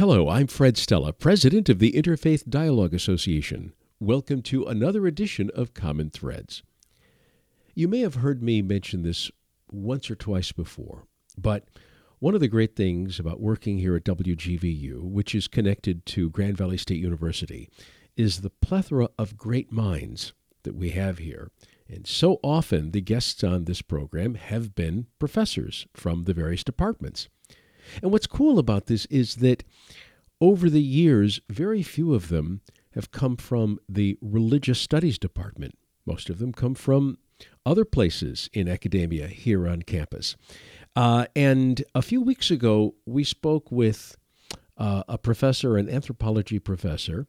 Hello, I'm Fred Stella, president of the Interfaith Dialogue Association. Welcome to another edition of Common Threads. You may have heard me mention this once or twice before, but one of the great things about working here at WGVU, which is connected to Grand Valley State University, is the plethora of great minds that we have here. And so often the guests on this program have been professors from the various departments. And what's cool about this is that over the years, very few of them have come from the religious studies department. Most of them come from other places in academia here on campus. And a few weeks ago, we spoke with a professor, an anthropology professor,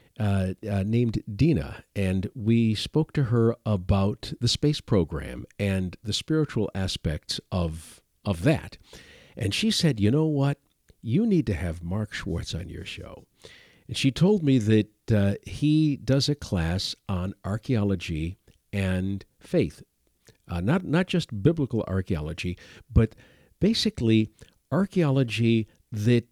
named Dina, and we spoke to her about the space program and the spiritual aspects of that. And she said, you know what? You need to have Mark Schwartz on your show. And she told me that he does a class on archaeology and faith. Not just biblical archaeology, but basically archaeology that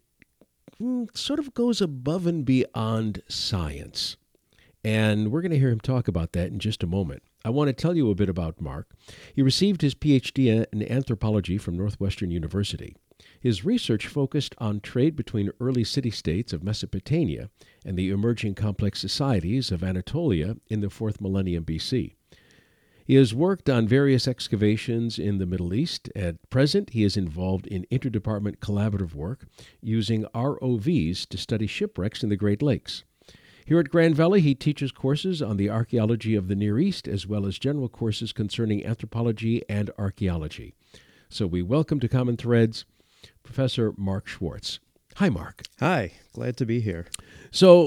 sort of goes above and beyond science. And we're going to hear him talk about that in just a moment. I want to tell you a bit about Mark. He received his PhD in anthropology from Northwestern University. His research focused on trade between early city-states of Mesopotamia and the emerging complex societies of Anatolia in the 4th millennium BC. He has worked on various excavations in the Middle East. At present, he is involved in interdepartment collaborative work using ROVs to study shipwrecks in the Great Lakes. Here at Grand Valley, he teaches courses on the archaeology of the Near East, as well as general courses concerning anthropology and archaeology. So we welcome to Common Threads Professor Mark Schwartz. Hi, Mark. Hi, glad to be here. So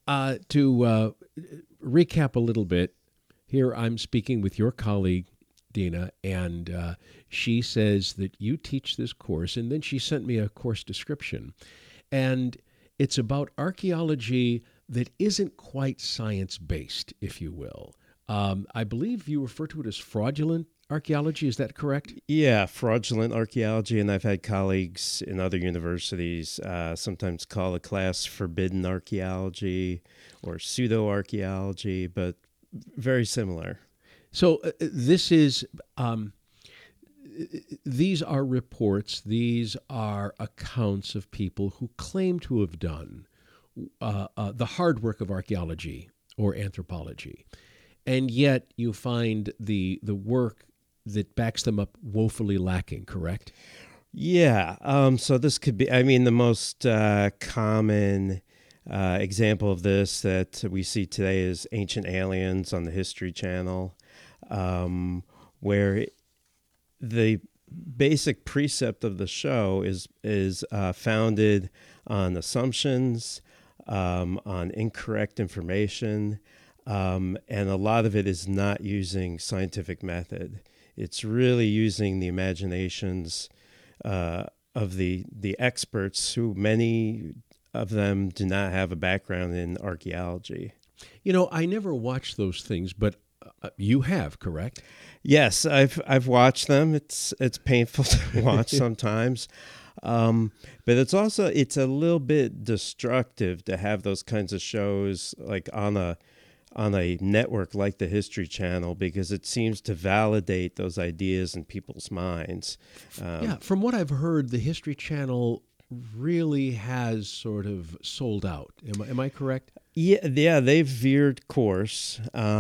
to recap a little bit, here I'm speaking with your colleague, Dina, and she says that you teach this course, and then she sent me a course description. And it's about archaeology that isn't quite science-based, if you will. I believe you refer to it as fraudulent archaeology. Is that correct? Yeah, fraudulent archaeology, and I've had colleagues in other universities sometimes call a class forbidden archaeology or pseudo-archaeology, but very similar. So this is... these are reports, these are accounts of people who claim to have done the hard work of archaeology or anthropology. And yet you find the work that backs them up woefully lacking, correct? Yeah. So this could be, the most common example of this that we see today is Ancient Aliens on the History Channel, where the basic precept of the show is founded on assumptions, on incorrect information, and a lot of it is not using scientific method. It's really using the imaginations of the experts, who many of them do not have a background in archaeology. You know, I never watched those things, but you have, correct? Yes, I've watched them. It's painful to watch sometimes. But it's a little bit destructive to have those kinds of shows like on a network like the History Channel, because it seems to validate those ideas in people's minds. From what I've heard, the History Channel really has sort of sold out. Am I correct? Yeah, they've veered course.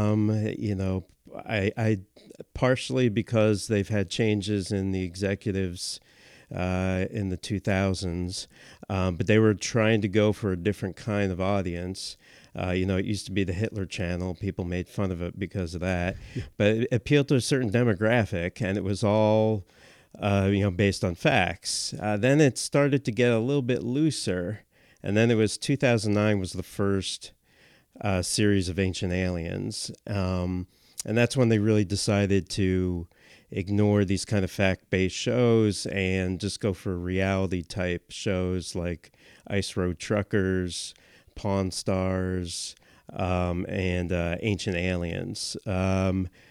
I partially because they've had changes in the executives in the 2000s, but they were trying to go for a different kind of audience. It used to be the Hitler Channel. People made fun of it because of that, but it appealed to a certain demographic, and it was all, based on facts. Then it started to get a little bit looser, and then it was 2009 was the first series of Ancient Aliens, and that's when they really decided to ignore these kind of fact-based shows and just go for reality-type shows like Ice Road Truckers, Pawn Stars, and Ancient Aliens.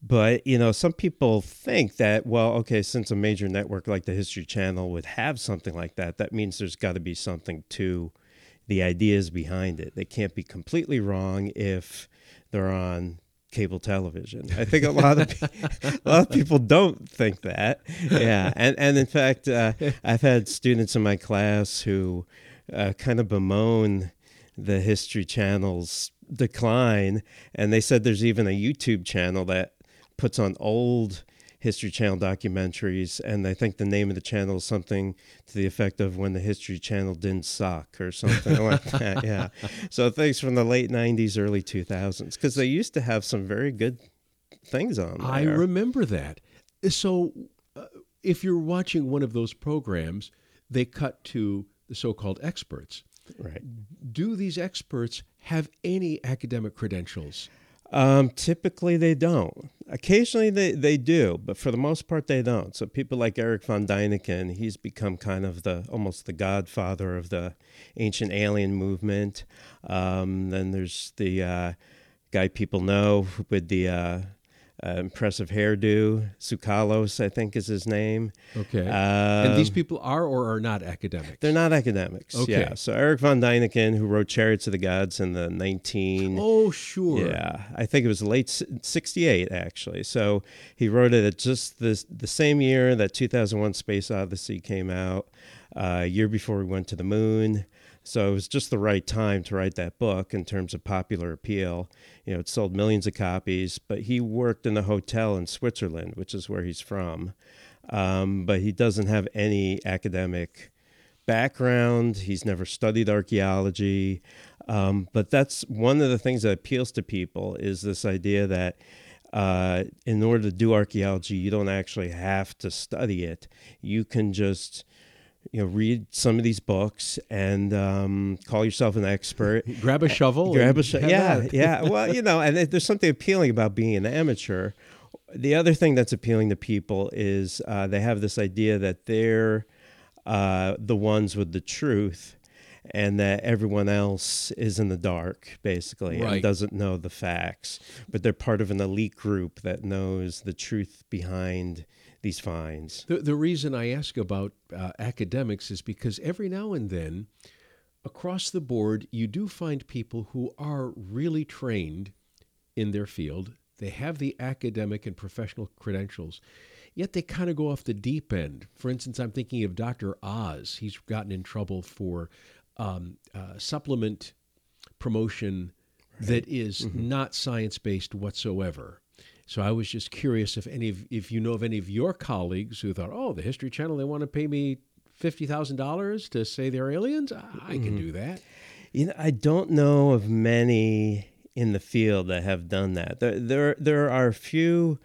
But, some people think that, well, okay, since a major network like the History Channel would have something like that, that means there's got to be something to the ideas behind it. They can't be completely wrong if they're on cable television. I think a lot of people don't think that. Yeah, and in fact, I've had students in my class who kind of bemoan the History Channel's decline, and they said there's even a YouTube channel that puts on old History Channel documentaries, and I think the name of the channel is something to the effect of When the History Channel Didn't Suck or something like that. Yeah. So things from the late 90s, early 2000s, because they used to have some very good things on there. I remember that. So if you're watching one of those programs, they cut to the so-called experts. Right. Do these experts have any academic credentials? Typically they don't. Occasionally they do, but for the most part they don't. So people like Eric von Däniken, he's become kind of almost the godfather of the ancient alien movement. Then there's the guy people know with the impressive hairdo, Tsoukalos, I think is his name. Okay. And these people are or are not academics? They're not academics. Okay. Yeah. So Eric von Däniken, who wrote Chariots of the Gods in the 19... Oh, sure. Yeah. I think it was late 68, actually. So he wrote it at just the same year that 2001 Space Odyssey came out, a year before we went to the moon. So it was just the right time to write that book in terms of popular appeal. It sold millions of copies, but he worked in a hotel in Switzerland, which is where he's from. But he doesn't have any academic background. He's never studied archaeology. But that's one of the things that appeals to people is this idea that in order to do archaeology, you don't actually have to study it. You can just read some of these books and call yourself an expert. Grab a shovel. Yeah. Well, and there's something appealing about being an amateur. The other thing that's appealing to people is they have this idea that they're the ones with the truth and that everyone else is in the dark, basically, right, and doesn't know the facts. But they're part of an elite group that knows the truth behind these finds. The reason I ask about academics is because every now and then, across the board, you do find people who are really trained in their field. They have the academic and professional credentials, yet they kind of go off the deep end. For instance, I'm thinking of Dr. Oz. He's gotten in trouble for supplement promotion that is not science-based whatsoever. So I was just curious if you know of any of your colleagues who thought, oh, the History Channel, they want to pay me $50,000 to say they're aliens? I can do that. I don't know of many in the field that have done that. There are a few.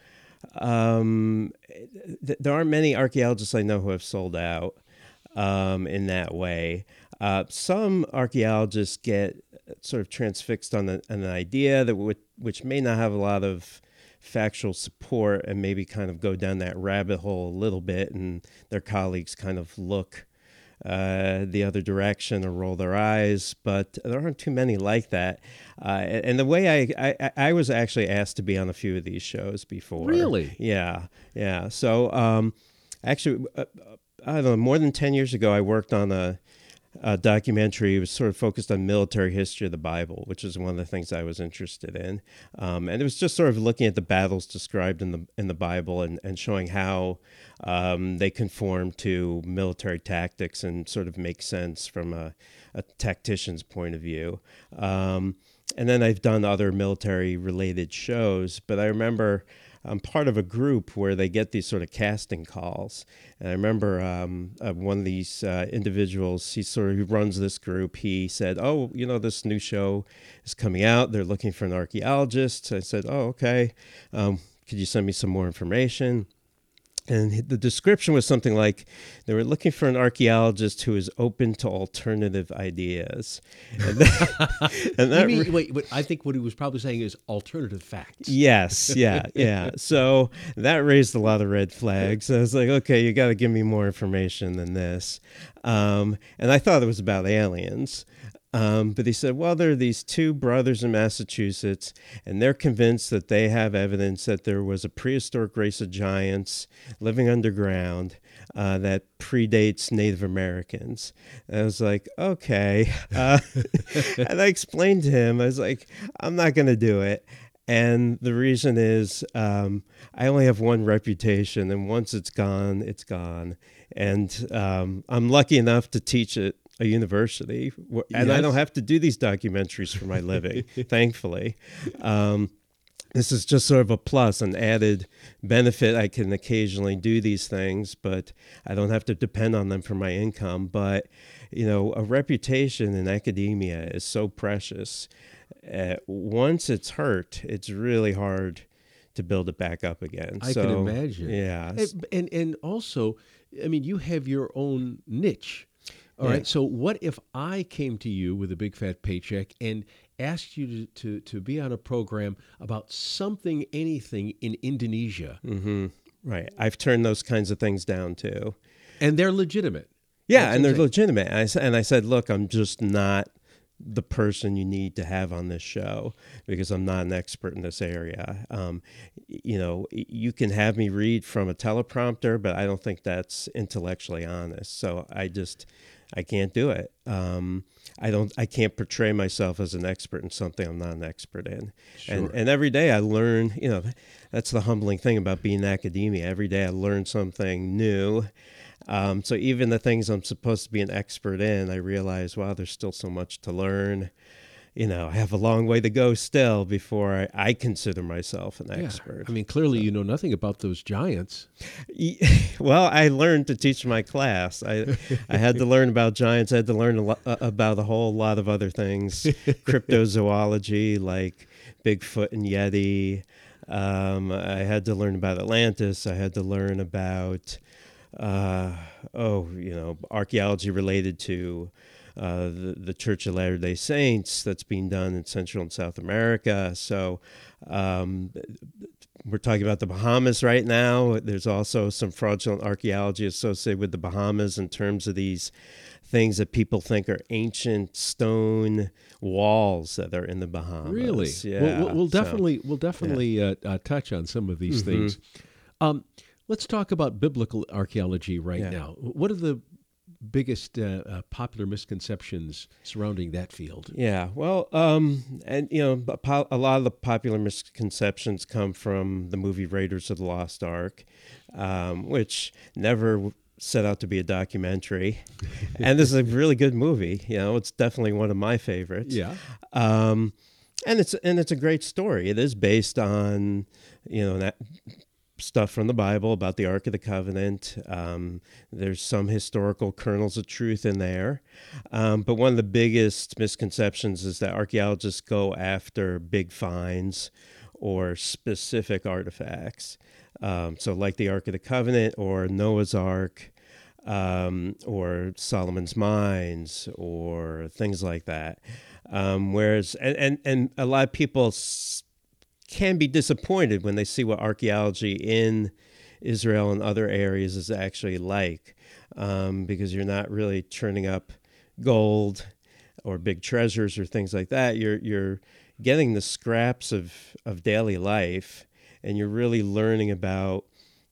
There aren't many archaeologists I know who have sold out in that way. Some archaeologists get sort of transfixed on an idea that which may not have a lot of factual support and maybe kind of go down that rabbit hole a little bit, and their colleagues kind of look the other direction or roll their eyes, but there aren't too many like that. And the way I was actually asked to be on a few of these shows before. Really? Yeah. So actually, I don't know, more than 10 years ago, I worked on a documentary. It was sort of focused on military history of the Bible, which is one of the things I was interested in. And it was just sort of looking at the battles described in the Bible and showing how they conform to military tactics and sort of make sense from a tactician's point of view. And then I've done other military-related shows, but I remember I'm part of a group where they get these sort of casting calls. And I remember one of these individuals, who runs this group, he said, oh, this new show is coming out. They're looking for an archaeologist. I said, oh, okay. Could you send me some more information? And the description was something like they were looking for an archaeologist who is open to alternative ideas. Wait, I think what he was probably saying is alternative facts. Yes, yeah. So that raised a lot of red flags. I was like, okay, you got to give me more information than this. And I thought it was about aliens. But he said, well, there are these two brothers in Massachusetts, and they're convinced that they have evidence that there was a prehistoric race of giants living underground that predates Native Americans. And I was like, okay. And I explained to him, I was like, I'm not going to do it. And the reason is I only have one reputation, and once it's gone, it's gone. And I'm lucky enough to teach at a university, and Yes. I don't have to do these documentaries for my living, thankfully. This is just sort of a plus, an added benefit. I can occasionally do these things, but I don't have to depend on them for my income. But, a reputation in academia is so precious. Once it's hurt, it's really hard to build it back up again. I can imagine. Yeah. And also, I mean, you have your own niche. All Yeah. right. So what if I came to you with a big fat paycheck and asked you to be on a program about something, anything in Indonesia? Mm-hmm. Right. I've turned those kinds of things down too. And they're legitimate. Yeah, That's and they're insane. legitimate. I said, look, I'm just not the person you need to have on this show because I'm not an expert in this area. You can have me read from a teleprompter, but I don't think that's intellectually honest. So I can't do it. I can't portray myself as an expert in something I'm not an expert in. Sure. And every day I learn, that's the humbling thing about being in academia. Every day I learn something new. So even the things I'm supposed to be an expert in, I realize, wow, there's still so much to learn. I have a long way to go still before I consider myself an expert. I mean, clearly you know nothing about those giants. Well, I learned to teach my class. I had to learn about giants. I had to learn about a whole lot of other things, cryptozoology like Bigfoot and Yeti. I had to learn about Atlantis. I had to learn about archaeology related to the Church of Latter-day Saints that's being done in Central and South America. So we're talking about the Bahamas right now. There's also some fraudulent archaeology associated with the Bahamas in terms of these things that people think are ancient stone walls that are in the Bahamas. Really? Yeah. We'll definitely touch on some of these things. Let's talk about biblical archaeology right now. What are the biggest popular misconceptions surrounding that field? Yeah, well, a lot of the popular misconceptions come from the movie Raiders of the Lost Ark, which never set out to be a documentary. And this is a really good movie. It's definitely one of my favorites. Yeah. And it's a great story. It is based on, that stuff from the Bible about the Ark of the Covenant. There's some historical kernels of truth in there. But one of the biggest misconceptions is that archaeologists go after big finds or specific artifacts. So like the Ark of the Covenant or Noah's Ark or Solomon's Mines or things like that. Whereas, and a lot of people can be disappointed when they see what archaeology in Israel and other areas is actually like, because you're not really turning up gold or big treasures or things like that. You're getting the scraps of daily life, and you're really learning about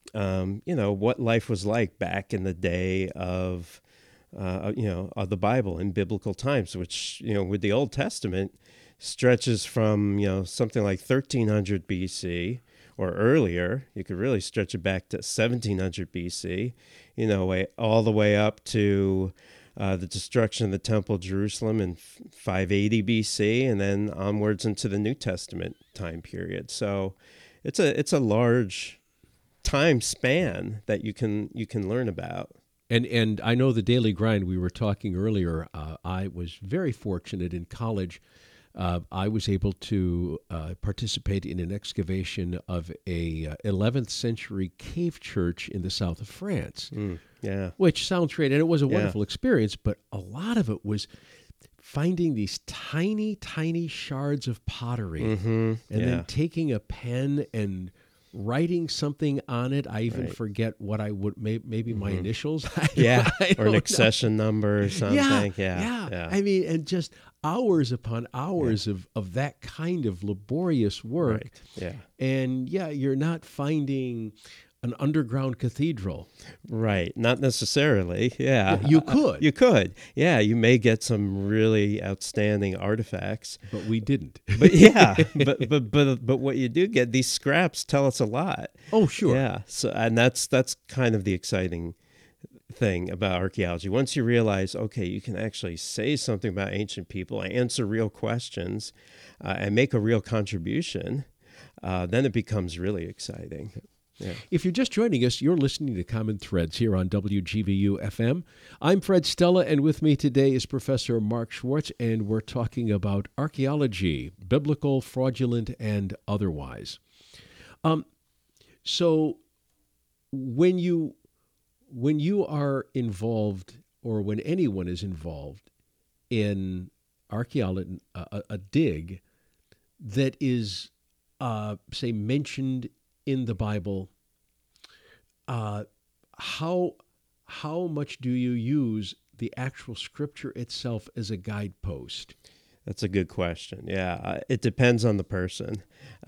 what life was like back in the day of the Bible in biblical times, which with the Old Testament stretches from something like 1300 BC or earlier. You could really stretch it back to 1700 BC, all the way up to the destruction of the Temple of Jerusalem in 580 BC, and then onwards into the New Testament time period. So it's a large time span that you can learn about. And I know the daily grind. We were talking earlier. I was very fortunate in college. I was able to participate in an excavation of a 11th century cave church in the south of France. Yeah. Which sounds great, and it was a wonderful experience, but a lot of it was finding these tiny, tiny shards of pottery and then taking a pen and writing something on it. I even Right. forget what I would, maybe my initials. Yeah, I or an don't know. accession number or something. Yeah. Yeah. I mean, and just hours upon hours of that kind of laborious work. Right. Yeah. And yeah, you're not finding an underground cathedral. Right. Not necessarily. Yeah. You could, You could. Yeah. You may get some really outstanding artifacts. but we didn't. But yeah, but what you do get, these scraps tell us a lot. Oh, sure. Yeah. So and that's kind of the exciting thing about archaeology. Once you realize, okay, you can actually say something about ancient people, answer real questions, and make a real contribution, then it becomes really exciting. Yeah. If you're just joining us, you're listening to Common Threads here on WGVU FM. I'm Fred Stella, and with me today is Professor Mark Schwartz, and we're talking about archaeology, biblical, fraudulent, and otherwise. So when you are involved, or when anyone is involved in archaeology, a dig that is, say, mentioned in the Bible, how much do you use the actual scripture itself as a guidepost? That's a good question. Yeah, it depends on the person.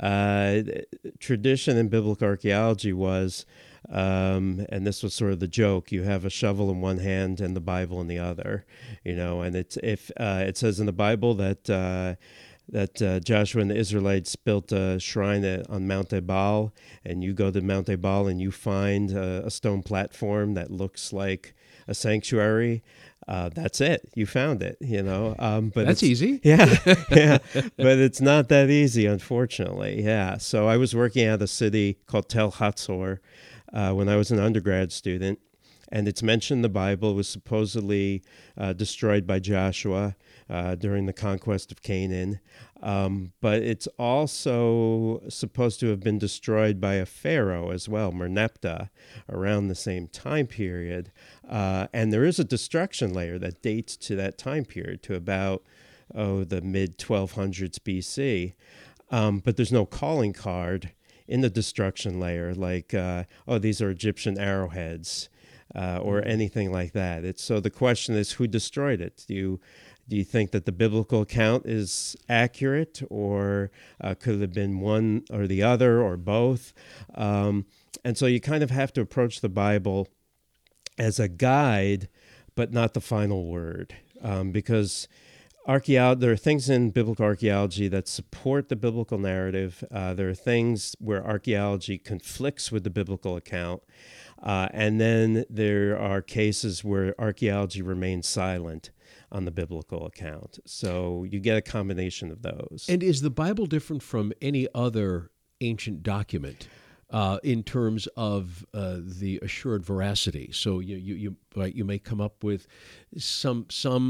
Tradition in biblical archaeology was, and this was sort of the joke: you have a shovel in one hand and the Bible in the other. And it says in the Bible that Joshua and the Israelites built a shrine on Mount Ebal, and you go to Mount Ebal and you find a stone platform that looks like a sanctuary. That's it. You found it, but That's easy. Yeah, yeah, but it's not that easy, unfortunately. Yeah. So I was working at a city called Tel Hatzor when I was an undergrad student, and it's mentioned in the Bible. It was supposedly destroyed by Joshua during the conquest of Canaan. But it's also supposed to have been destroyed by a pharaoh as well, Merneptah, around the same time period. And there is a destruction layer that dates to that time period, to about, the mid-1200s BC. But there's no calling card in the destruction layer like, these are Egyptian arrowheads. Or anything like that. So the question is, who destroyed it? Do you think that the biblical account is accurate, or could it have been one or the other, or both? And so you kind of have to approach the Bible as a guide, but not the final word, because there are things in biblical archaeology that support the biblical narrative. There are things where archaeology conflicts with the biblical account. And then there are cases where archaeology remains silent on the biblical account. So you get a combination of those. And is the Bible different from any other ancient document in terms of the assured veracity? So you may come up with some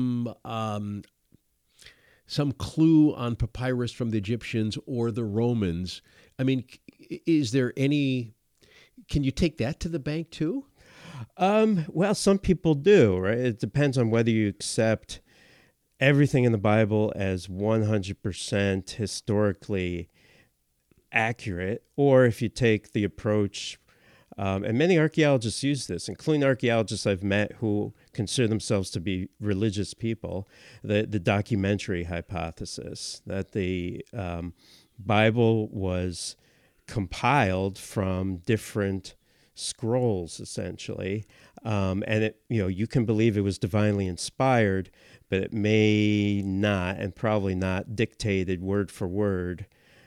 clue on papyrus from the Egyptians or the Romans. I mean, is there any? Can you take that to the bank too? Well, some people do, right? It depends on whether you accept everything in the Bible as 100% historically accurate, or if you take the approach, and many archaeologists use this, including archaeologists I've met who consider themselves to be religious people, the documentary hypothesis, that the Bible was compiled from different scrolls, essentially, and it, you can believe it was divinely inspired, but it may not, and probably not, dictated word for word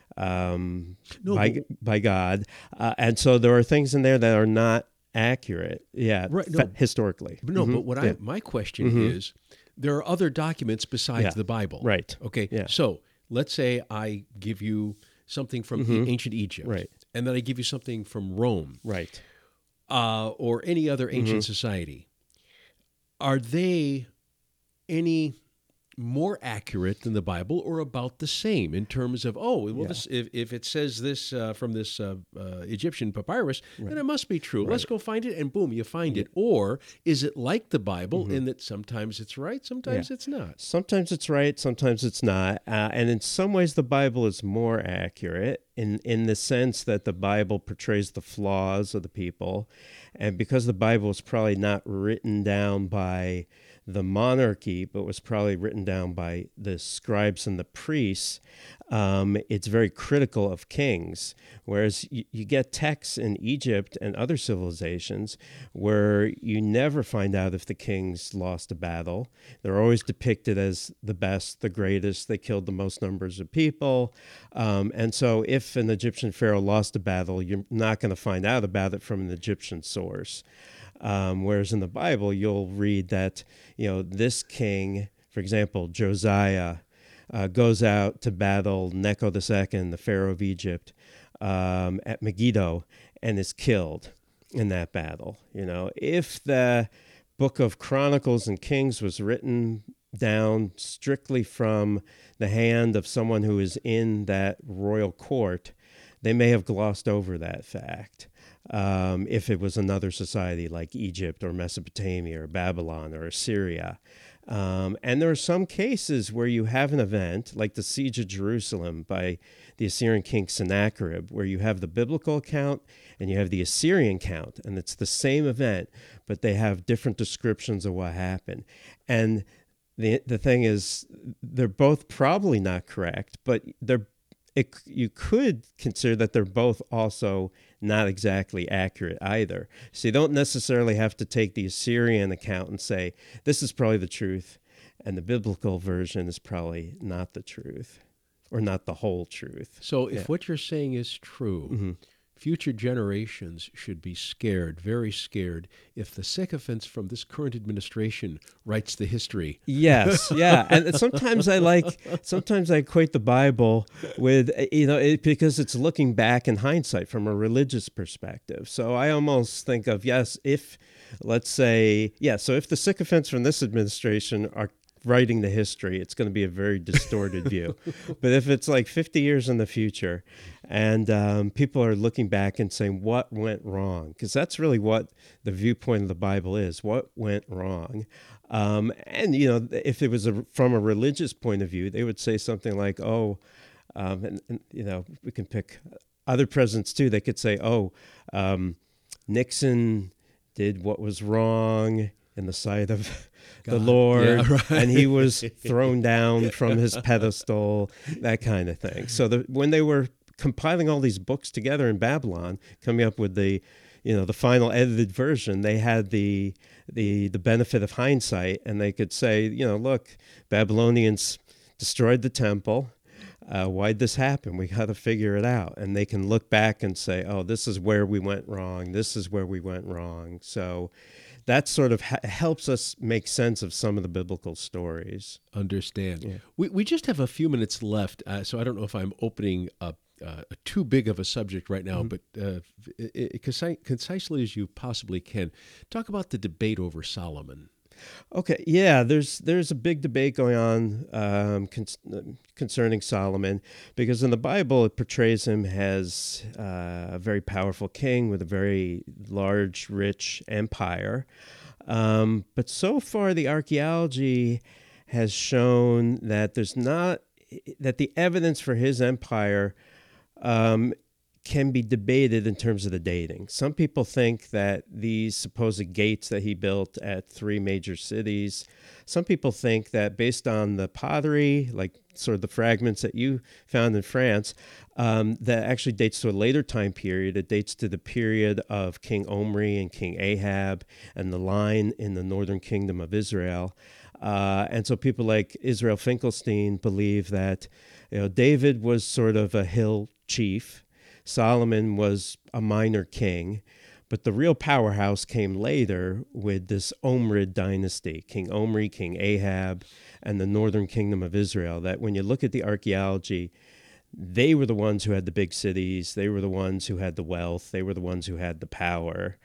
by God, and so there are things in there that are not accurate, historically. But my question is, there are other documents besides the Bible, right? Okay, yeah. So let's say I give you something from ancient Egypt, right, and then I give you something from Rome, right, or any other ancient society. Are they any more accurate than the Bible or about the same in terms of, oh, well, Yeah. this, if it says this from this Egyptian papyrus, then it must be true. Right. Let's go find it, and boom, you find Yeah. it. Or is it like the Bible Mhm. in that sometimes it's right, sometimes Yeah. it's not? Sometimes it's right, sometimes it's not. And in some ways, the Bible is more accurate in the sense that the Bible portrays the flaws of the people. And because the Bible is probably not written down by the monarchy, but was probably written down by the scribes and the priests, it's very critical of kings. Whereas you get texts in Egypt and other civilizations where you never find out if the kings lost a battle. They're always depicted as the best, the greatest. They killed the most numbers of people. And so if an Egyptian pharaoh lost a battle, you're not going to find out about it from an Egyptian source. Whereas in the Bible, you'll read that, this king, for example, Josiah, goes out to battle Necho II, the pharaoh of Egypt, at Megiddo, and is killed in that battle. If the book of Chronicles and Kings was written down strictly from the hand of someone who is in that royal court, they may have glossed over that fact. If it was another society like Egypt or Mesopotamia or Babylon or Assyria. And there are some cases where you have an event like the Siege of Jerusalem by the Assyrian king Sennacherib, where you have the biblical account and you have the Assyrian account, and it's the same event, but they have different descriptions of what happened. And the thing is, they're both probably not correct, but you could consider that they're both also not exactly accurate either. So you don't necessarily have to take the Assyrian account and say, this is probably the truth, and the biblical version is probably not the truth, or not the whole truth. So if what you're saying is true, future generations should be scared, very scared, if the sycophants from this current administration writes the history. Yes, yeah. And sometimes I equate the Bible with, because it's looking back in hindsight from a religious perspective. So I almost think of, if the sycophants from this administration are writing the history, it's going to be a very distorted view. But if it's like 50 years in the future and people are looking back and saying, what went wrong? Because that's really what the viewpoint of the Bible is. What went wrong? If it was from a religious point of view, they would say something like, we can pick other presidents too. They could say, Nixon did what was wrong in the sight of the Lord, and he was thrown down from his pedestal, that kind of thing. So when they were compiling all these books together in Babylon, coming up with the final edited version, they had the benefit of hindsight, and they could say, look, Babylonians destroyed the temple. Why'd this happen? We got to figure it out. And they can look back and say, this is where we went wrong. This is where we went wrong. So that sort of helps us make sense of some of the biblical stories. Understand. Yeah. We just have a few minutes left, so I don't know if I'm opening up too big of a subject right now, but concisely as you possibly can, talk about the debate over Solomon. Okay, yeah, there's a big debate going on concerning Solomon, because in the Bible it portrays him as a very powerful king with a very large, rich empire. But so far the archaeology has shown that that the evidence for his empire can be debated in terms of the dating. Some people think that these supposed gates that he built at 3 major cities, some people think that based on the pottery, like sort of the fragments that you found in France, that actually dates to a later time period. It dates to the period of King Omri and King Ahab and the line in the northern kingdom of Israel. And so people like Israel Finkelstein believe that David was sort of a hill chief. Solomon was a minor king, but the real powerhouse came later with this Omrid dynasty, King Omri, King Ahab, and the northern kingdom of Israel, that when you look at the archaeology, they were the ones who had the big cities, they were the ones who had the wealth, they were the ones who had the power.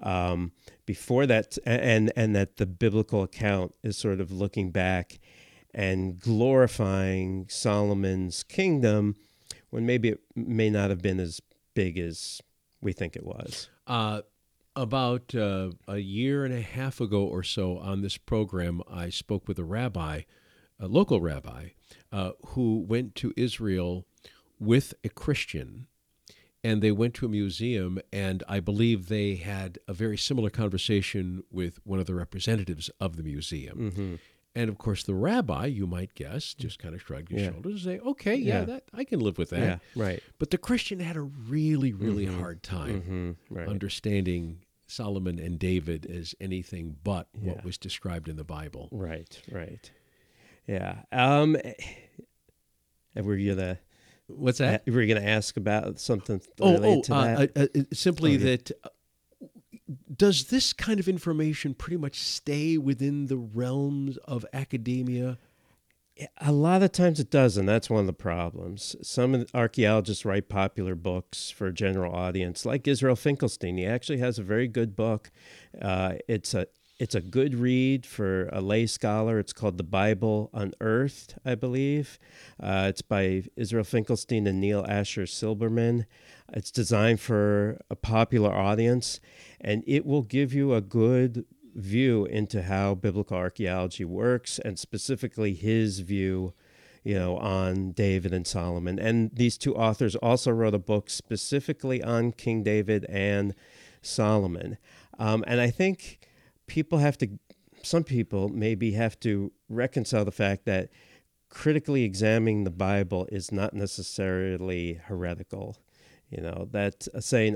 Before that, and that the biblical account is sort of looking back and glorifying Solomon's kingdom when maybe it may not have been as big as we think it was. About a year and a half ago or so on this program, I spoke with a local rabbi, who went to Israel with a Christian, and they went to a museum, and I believe they had a very similar conversation with one of the representatives of the museum. Mm-hmm. And of course, the rabbi, you might guess, just kind of shrugged his shoulders and say, "Okay, that I can live with that." Yeah, right. But the Christian had a really, really hard time Right. understanding Solomon and David as anything but what was described in the Bible. Right. Yeah. And we're gonna. What's that? We're gonna ask about something related to that. Simply that. Does this kind of information pretty much stay within the realms of academia? A lot of times it does, and that's one of the problems. Some archaeologists write popular books for a general audience, like Israel Finkelstein. He actually has a very good book. It's a good read for a lay scholar. It's called The Bible Unearthed, I believe. It's by Israel Finkelstein and Neil Asher Silberman. It's designed for a popular audience, and it will give you a good view into how biblical archaeology works, and specifically his view, on David and Solomon. And these two authors also wrote a book specifically on King David and Solomon. And I think some people maybe have to reconcile the fact that critically examining the Bible is not necessarily heretical. That saying,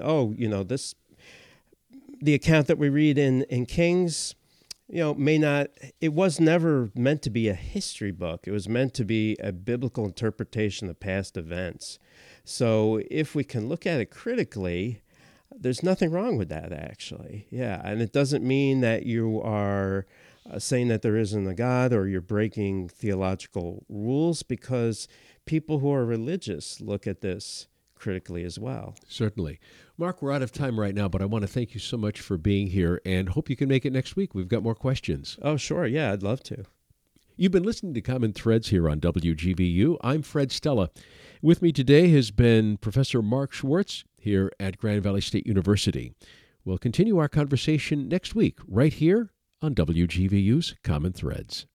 the account that we read in Kings, it was never meant to be a history book. It was meant to be a biblical interpretation of past events. So if we can look at it critically, there's nothing wrong with that, actually. Yeah, and it doesn't mean that you are saying that there isn't a God or you're breaking theological rules, because people who are religious look at this critically as well. Certainly. Mark, we're out of time right now, but I want to thank you so much for being here and hope you can make it next week. We've got more questions. Oh, sure. Yeah, I'd love to. You've been listening to Common Threads here on WGVU. I'm Fred Stella. With me today has been Professor Mark Schwartz here at Grand Valley State University. We'll continue our conversation next week right here on WGVU's Common Threads.